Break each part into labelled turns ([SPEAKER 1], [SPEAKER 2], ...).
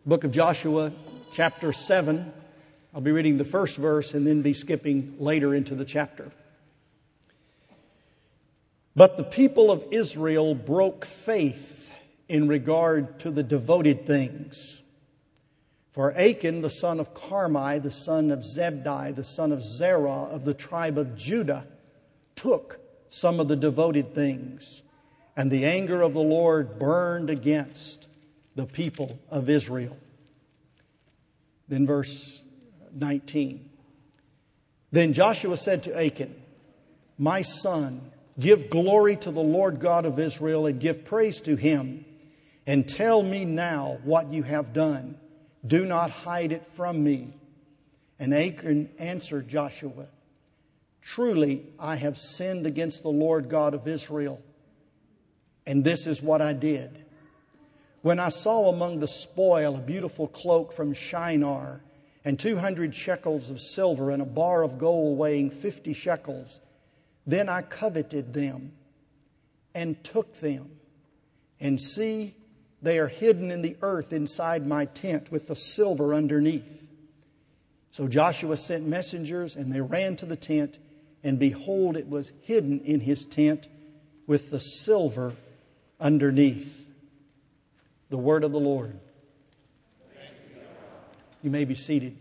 [SPEAKER 1] Book of Joshua, chapter 7. I'll be reading the first verse and then be skipping later into the chapter. But the people of Israel broke faith in regard to the devoted things. For Achan, the son of Carmi, the son of Zebdi, the son of Zerah of the tribe of Judah, took some of the devoted things, and the anger of the Lord burned against the people of Israel. Then verse 19. Then Joshua said to Achan, "My son, give glory to the Lord God of Israel and give praise to Him, and tell me now what you have done. Do not hide it from me." And Achan answered Joshua, "Truly I have sinned against the Lord God of Israel, and this is what I did. When I saw among the spoil a beautiful cloak from Shinar, and 200 shekels of silver, and a bar of gold weighing 50 shekels, then I coveted them, and took them. And see, they are hidden in the earth inside my tent, with the silver underneath." So Joshua sent messengers, and they ran to the tent, and behold, it was hidden in his tent, with the silver underneath. The word of the Lord. You may be seated.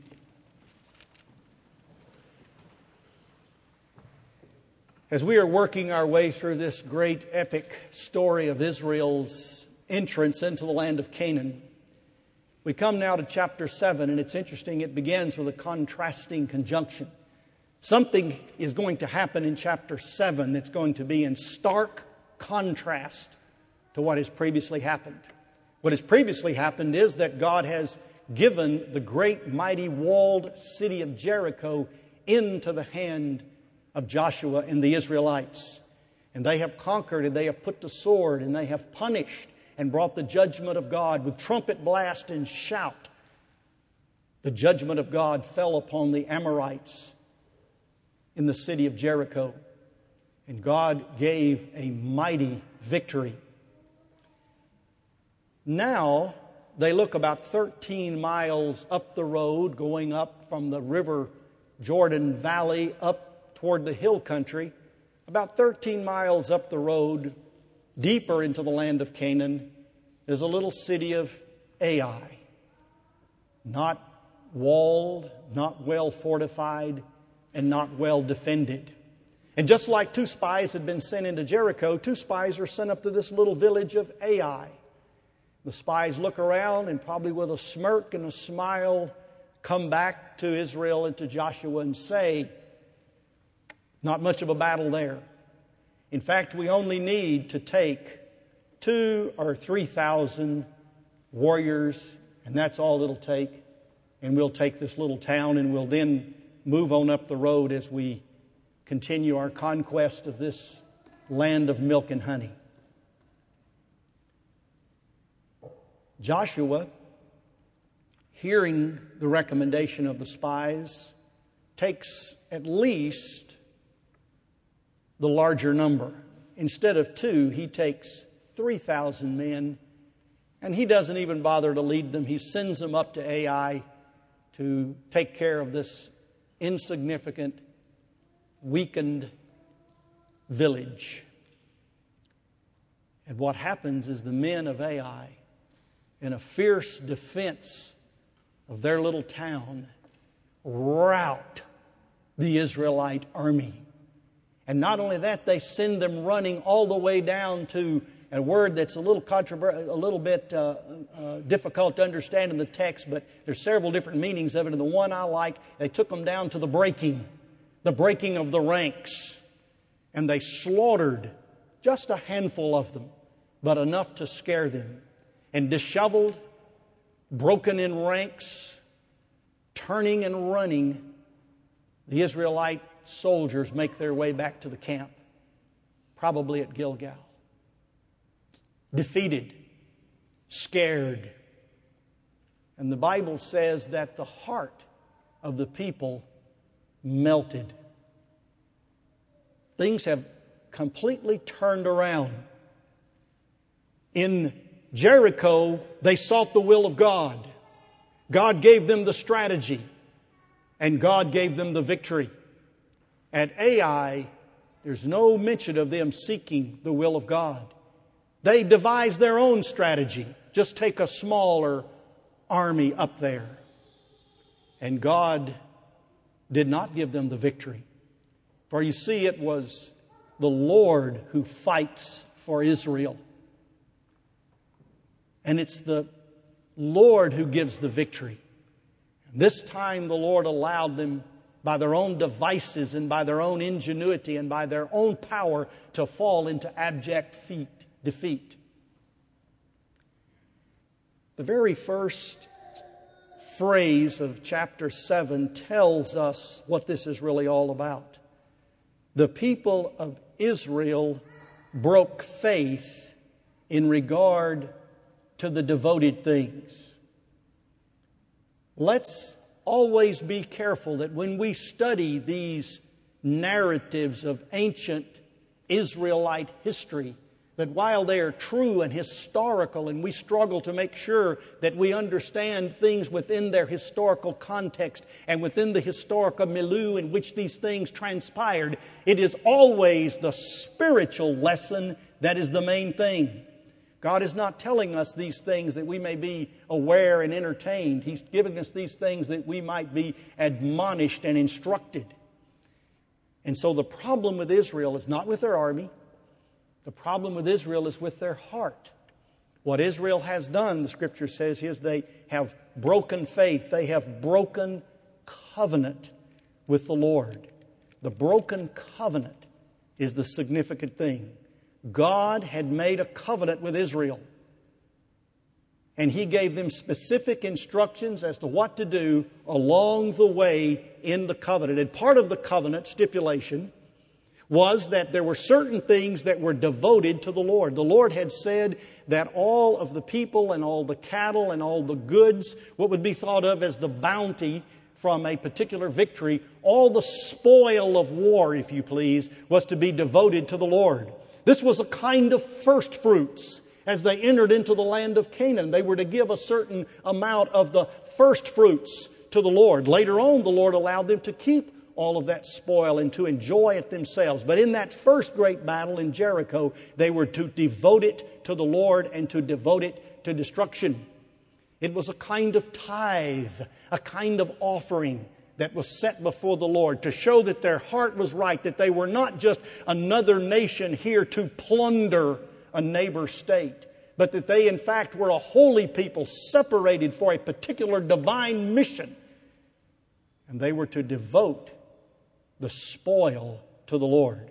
[SPEAKER 1] As we are working our way through this great epic story of Israel's entrance into the land of Canaan, we come now to chapter 7, and it's interesting, it begins with a contrasting conjunction. Something is going to happen in chapter 7 that's going to be in stark contrast to what has previously happened. What has previously happened is that God has given the great mighty walled city of Jericho into the hand of Joshua and the Israelites. And they have conquered, and they have put to sword, and they have punished and brought the judgment of God with trumpet blast and shout. The judgment of God fell upon the Amorites in the city of Jericho, and God gave a mighty victory. Now, they look about 13 miles up the road, going up from the river Jordan Valley up toward the hill country. About 13 miles up the road, deeper into the land of Canaan, is a little city of Ai. Not walled, not well fortified, and not well defended. And just like 2 spies had been sent into Jericho, 2 spies are sent up to this little village of Ai. The spies look around and probably with a smirk and a smile come back to Israel and to Joshua and say, "Not much of a battle there. In fact, we only need to take 2,000 or 3,000 warriors, and that's all it'll take. And we'll take this little town, and we'll then move on up the road as we continue our conquest of this land of milk and honey." Joshua, hearing the recommendation of the spies, takes at least the larger number. Instead of 2, he takes 3,000 men, and he doesn't even bother to lead them. He sends them up to Ai to take care of this insignificant, weakened village. And what happens is the men of Ai, in a fierce defense of their little town, rout the Israelite army. And not only that, they send them running all the way down to a word that's a little difficult to understand in the text, but there's several different meanings of it. And the one I like, they took them down to the breaking of the ranks. And they slaughtered just a handful of them, but enough to scare them. And disheveled, broken in ranks, turning and running, the Israelite soldiers make their way back to the camp, probably at Gilgal. Defeated, scared. And the Bible says that the heart of the people melted. Things have completely turned around. In Jericho, they sought the will of God. God gave them the strategy, and God gave them the victory. At Ai, there's no mention of them seeking the will of God. They devised their own strategy. Just take a smaller army up there. And God did not give them the victory. For you see, it was the Lord who fights for Israel. And it's the Lord who gives the victory. This time the Lord allowed them, by their own devices and by their own ingenuity and by their own power, to fall into abject defeat. The very first phrase of chapter 7 tells us what this is really all about. The people of Israel broke faith in regard to the devoted things. Let's always be careful that when we study these narratives of ancient Israelite history, that while they are true and historical, and we struggle to make sure that we understand things within their historical context and within the historical milieu in which these things transpired, it is always the spiritual lesson that is the main thing. God is not telling us these things that we may be aware and entertained. He's giving us these things that we might be admonished and instructed. And so the problem with Israel is not with their army. The problem with Israel is with their heart. What Israel has done, the Scripture says, is they have broken faith. They have broken covenant with the Lord. The broken covenant is the significant thing. God had made a covenant with Israel. And He gave them specific instructions as to what to do along the way in the covenant. And part of the covenant stipulation was that there were certain things that were devoted to the Lord. The Lord had said that all of the people and all the cattle and all the goods, what would be thought of as the bounty from a particular victory, all the spoil of war, if you please, was to be devoted to the Lord. This was a kind of first fruits. As they entered into the land of Canaan, they were to give a certain amount of the first fruits to the Lord. Later on, the Lord allowed them to keep all of that spoil and to enjoy it themselves. But in that first great battle in Jericho, they were to devote it to the Lord and to devote it to destruction. It was a kind of tithe, a kind of offering that was set before the Lord to show that their heart was right, that they were not just another nation here to plunder a neighbor state, but that they in fact were a holy people separated for a particular divine mission. And they were to devote the spoil to the Lord.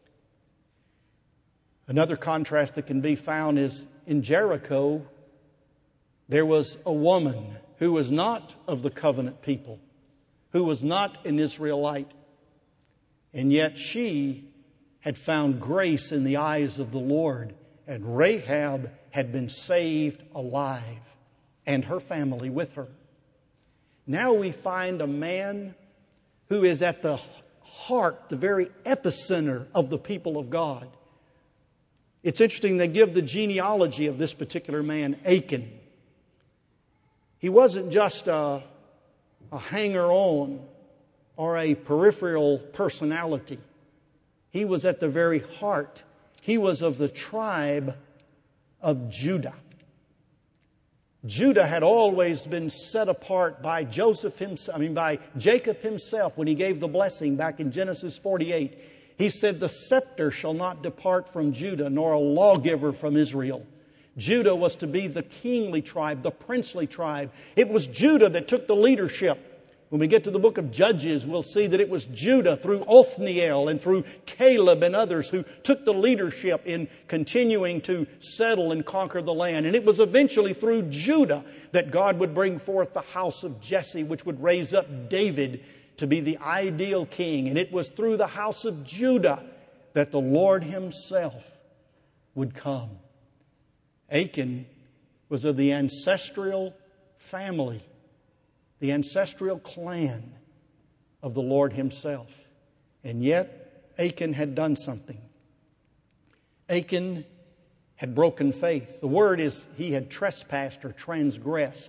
[SPEAKER 1] Another contrast that can be found is in Jericho, there was a woman who was not of the covenant people, who was not an Israelite, and yet she had found grace in the eyes of the Lord, and Rahab had been saved alive, and her family with her. Now we find a man who is at the heart, the very epicenter of the people of God. It's interesting, they give the genealogy of this particular man, Achan. He wasn't just a hanger-on or a peripheral personality. He was at the very heart. He was of the tribe of Judah. Judah had always been set apart by by Jacob himself when he gave the blessing back in Genesis 48. He said, "The scepter shall not depart from Judah, nor a lawgiver from Israel." Judah was to be the kingly tribe, the princely tribe. It was Judah that took the leadership. When we get to the book of Judges, we'll see that it was Judah through Othniel and through Caleb and others who took the leadership in continuing to settle and conquer the land. And it was eventually through Judah that God would bring forth the house of Jesse, which would raise up David to be the ideal king. And it was through the house of Judah that the Lord Himself would come. Achan was of the ancestral family, the ancestral clan of the Lord Himself. And yet, Achan had done something. Achan had broken faith. The word is he had trespassed or transgressed.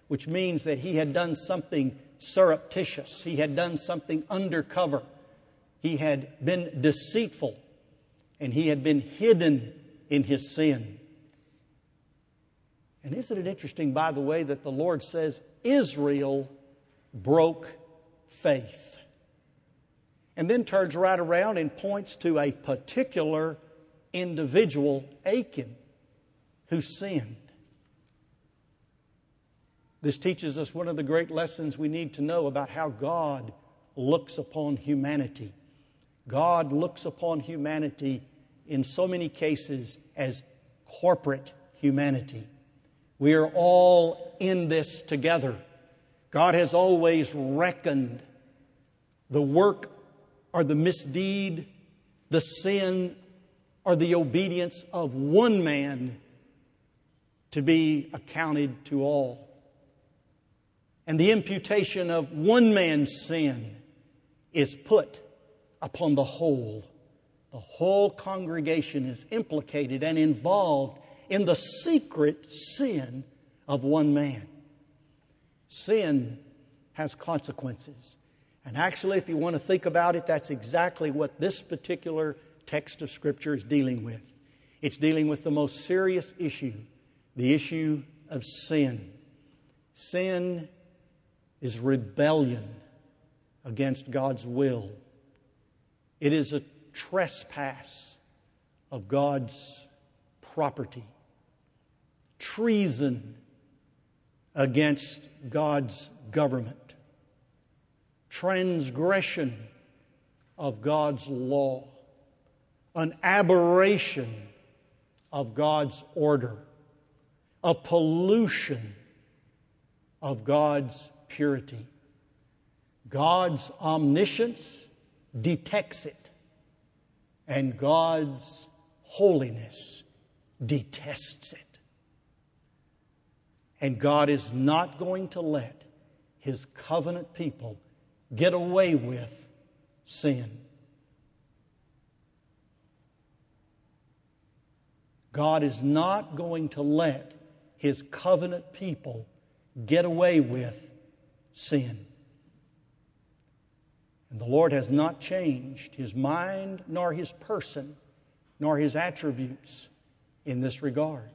[SPEAKER 1] which means that he had done something surreptitious. He had done something undercover. He had been deceitful, and he had been hidden in his sin. And isn't it interesting, by the way, that the Lord says Israel broke faith, and then turns right around and points to a particular individual, Achan, who sinned. This teaches us one of the great lessons we need to know about how God looks upon humanity. God looks upon humanity in so many cases as corporate humanity. We are all in this together. God has always reckoned the work or the misdeed, the sin or the obedience of one man to be accounted to all. And the imputation of one man's sin is put upon the whole. The whole congregation is implicated and involved in the secret sin of one man. Sin has consequences. And actually, if you want to think about it, that's exactly what this particular text of Scripture is dealing with. It's dealing with the most serious issue, the issue of sin. Sin is rebellion against God's will. It is a trespass of God's property. Treason against God's government. Transgression of God's law. An aberration of God's order. A pollution of God's purity. God's omniscience detects it, and God's holiness detests it. And God is not going to let His covenant people get away with sin. God is not going to let His covenant people get away with sin. And the Lord has not changed His mind, nor His person, nor His attributes in this regard.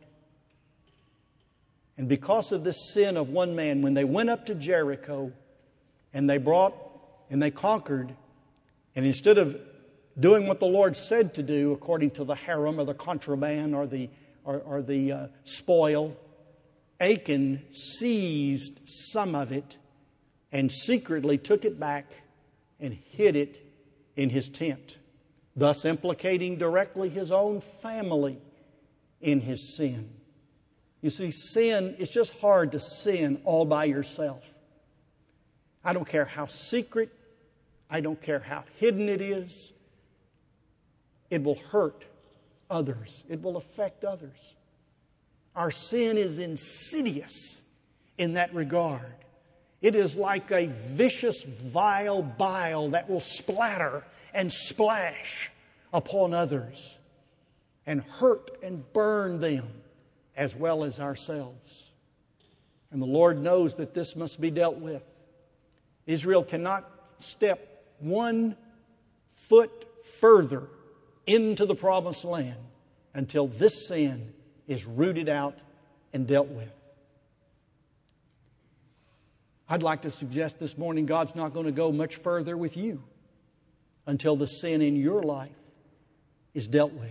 [SPEAKER 1] And because of this sin of one man, when they went up to Jericho and they conquered, and instead of doing what the Lord said to do according to the harem or the contraband or the spoil, Achan seized some of it and secretly took it back and hid it in his tent, thus implicating directly his own family in his sin. You see, sin, it's just hard to sin all by yourself. I don't care how secret, I don't care how hidden it is, it will hurt others. It will affect others. Our sin is insidious in that regard. It is like a vicious, vile bile that will splatter and splash upon others and hurt and burn them as well as ourselves. And the Lord knows that this must be dealt with. Israel cannot step 1 foot further into the promised land until this sin is rooted out and dealt with. I'd like to suggest this morning God's not going to go much further with you until the sin in your life is dealt with.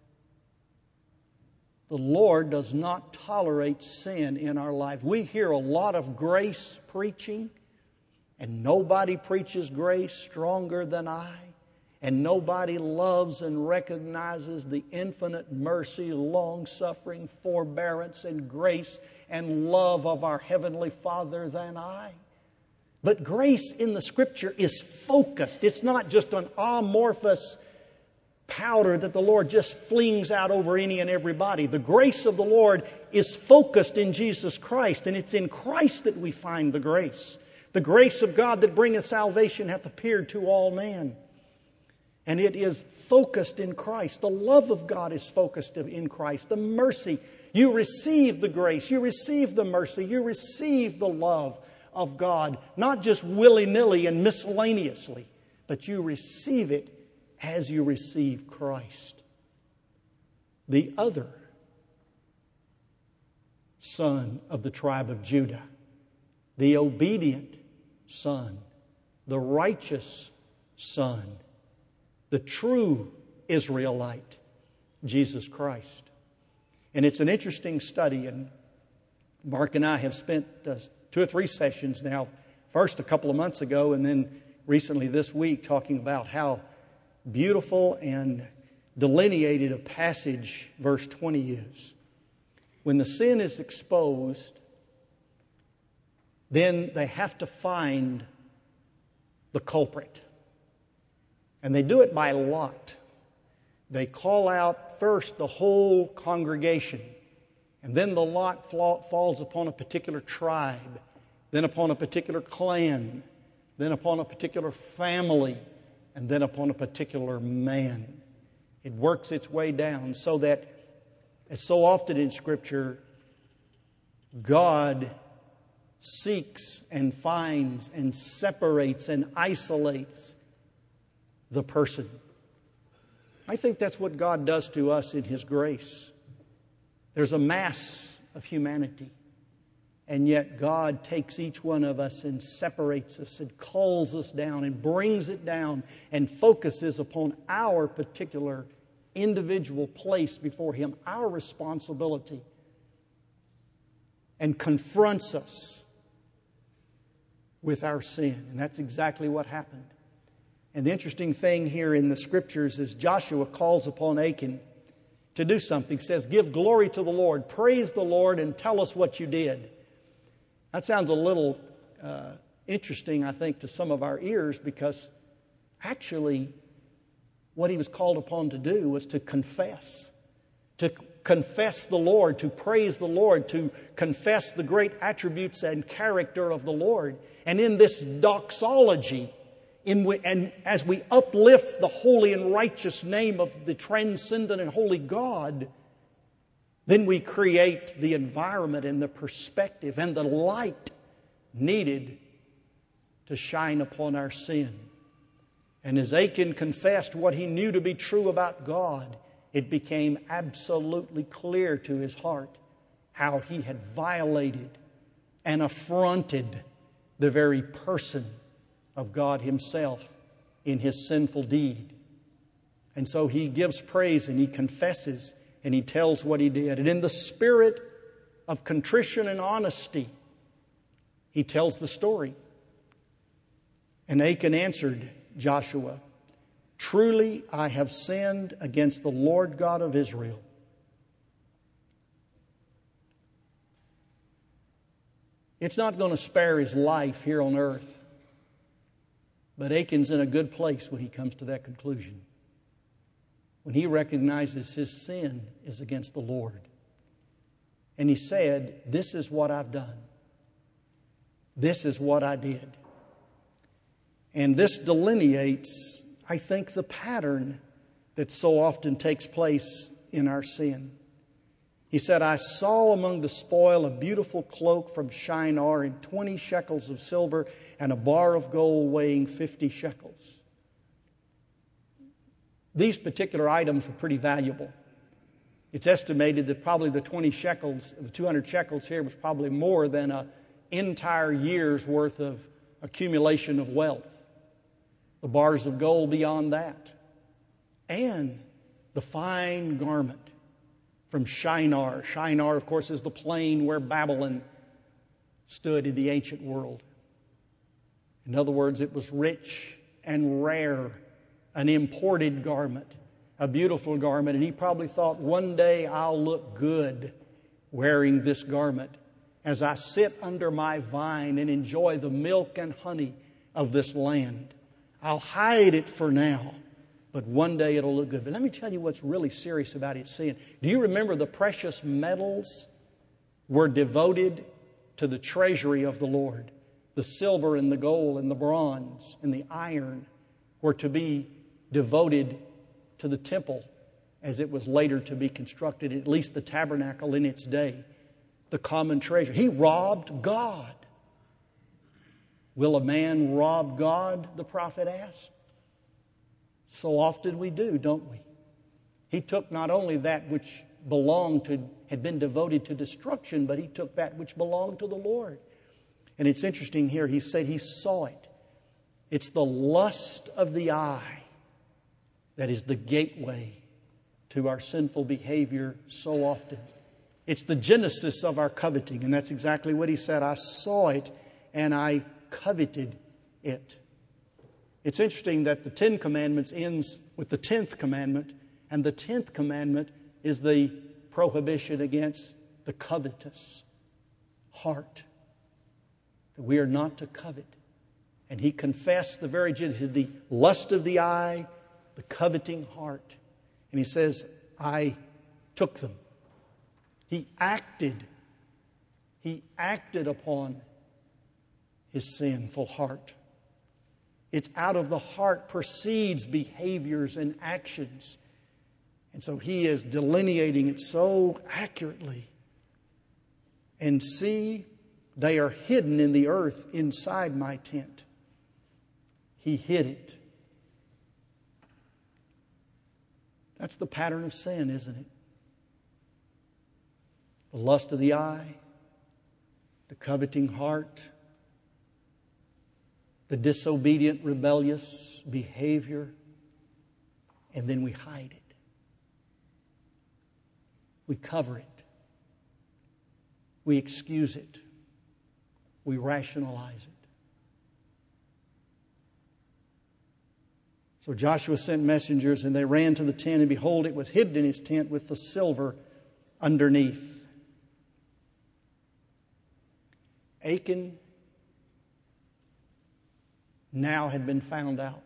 [SPEAKER 1] The Lord does not tolerate sin in our life. We hear a lot of grace preaching, and nobody preaches grace stronger than I. And nobody loves and recognizes the infinite mercy, long-suffering, forbearance, and grace and love of our Heavenly Father than I. But grace in the Scripture is focused. It's not just an amorphous powder that the Lord just flings out over any and everybody. The grace of the Lord is focused in Jesus Christ, and it's in Christ that we find the grace. The grace of God that bringeth salvation hath appeared to all men. And it is focused in Christ. The love of God is focused in Christ. The mercy You receive the grace. You receive the mercy. You receive the love of God, not just willy-nilly and miscellaneously, but you receive it as you receive Christ. The other son of the tribe of Judah, the obedient son, the righteous son, the true Israelite, Jesus Christ. And it's an interesting study, and Mark and I have spent 2 or 3 sessions now, first a couple of months ago and then recently this week, talking about how beautiful and delineated a passage verse 20 is. When the sin is exposed, then they have to find the culprit. And they do it by lot. They call out first the whole congregation, and then the lot falls upon a particular tribe, then upon a particular clan, then upon a particular family, and then upon a particular man. It works its way down so that, as so often in Scripture, God seeks and finds and separates and isolates the person. I think that's what God does to us in His grace. There's a mass of humanity, and yet God takes each one of us and separates us and calls us down and brings it down and focuses upon our particular individual place before Him, our responsibility, and confronts us with our sin. And that's exactly what happened. And the interesting thing here in the Scriptures is Joshua calls upon Achan to do something. He says, give glory to the Lord, praise the Lord, and tell us what you did. That sounds a little interesting, I think, to some of our ears, because actually what he was called upon to do was to confess the Lord, to praise the Lord, to confess the great attributes and character of the Lord. And in this doxology, and as we uplift the holy and righteous name of the transcendent and holy God, then we create the environment and the perspective and the light needed to shine upon our sin. And as Achan confessed what he knew to be true about God, it became absolutely clear to his heart how he had violated and affronted the very person of God Himself in his sinful deed. And so he gives praise and he confesses and he tells what he did. And in the spirit of contrition and honesty, he tells the story. And Achan answered Joshua, truly I have sinned against the Lord God of Israel. It's not going to spare his life here on earth. But Achan's in a good place when he comes to that conclusion. When he recognizes his sin is against the Lord. And he said, this is what I've done. This is what I did. And this delineates, I think, the pattern that so often takes place in our sin. He said, I saw among the spoil a beautiful cloak from Shinar and 20 shekels of silver and a bar of gold weighing 50 shekels. These particular items were pretty valuable. It's estimated that probably the 20 shekels, the 200 shekels here was probably more than an entire year's worth of accumulation of wealth. The bars of gold beyond that. And the fine garment from Shinar. Shinar, of course, is the plain where Babylon stood in the ancient world. In other words, it was rich and rare, an imported garment, a beautiful garment. And he probably thought, one day I'll look good wearing this garment as I sit under my vine and enjoy the milk and honey of this land. I'll hide it for now, but one day it'll look good. But let me tell you what's really serious about his sin. Do you remember the precious metals were devoted to the treasury of the Lord? The silver and the gold and the bronze and the iron were to be devoted to the temple as it was later to be constructed, at least the tabernacle in its day, the common treasure. He robbed God. Will a man rob God, the prophet asked? So often we do, don't we? He took not only that which had been devoted to destruction, but he took that which belonged to the Lord. And it's interesting here, he said he saw it. It's the lust of the eye that is the gateway to our sinful behavior so often. It's the genesis of our coveting, and that's exactly what he said. I saw it and I coveted it. It's interesting that the Ten Commandments ends with the 10th commandment, and the 10th commandment is the prohibition against the covetous heart. That we are not to covet. And he confessed the lust of the eye, the coveting heart. And he says, I took them. He acted upon his sinful heart. It's out of the heart proceeds behaviors and actions. And so he is delineating it so accurately. And see, they are hidden in the earth inside my tent. He hid it. That's the pattern of sin, isn't it? The lust of the eye, the coveting heart, the disobedient, rebellious behavior, and then we hide it. We cover it. We excuse it. We rationalize it. So Joshua sent messengers, and they ran to the tent, and behold, it was hidden in his tent with the silver underneath. Achan now had been found out.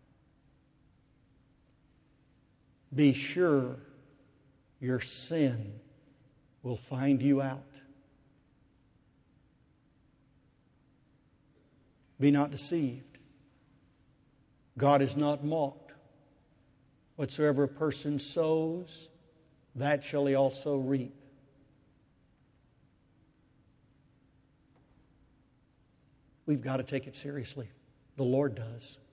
[SPEAKER 1] Be sure your sin will find you out. Be not deceived. God is not mocked. Whatsoever a person sows, that shall he also reap. We've got to take it seriously. The Lord does.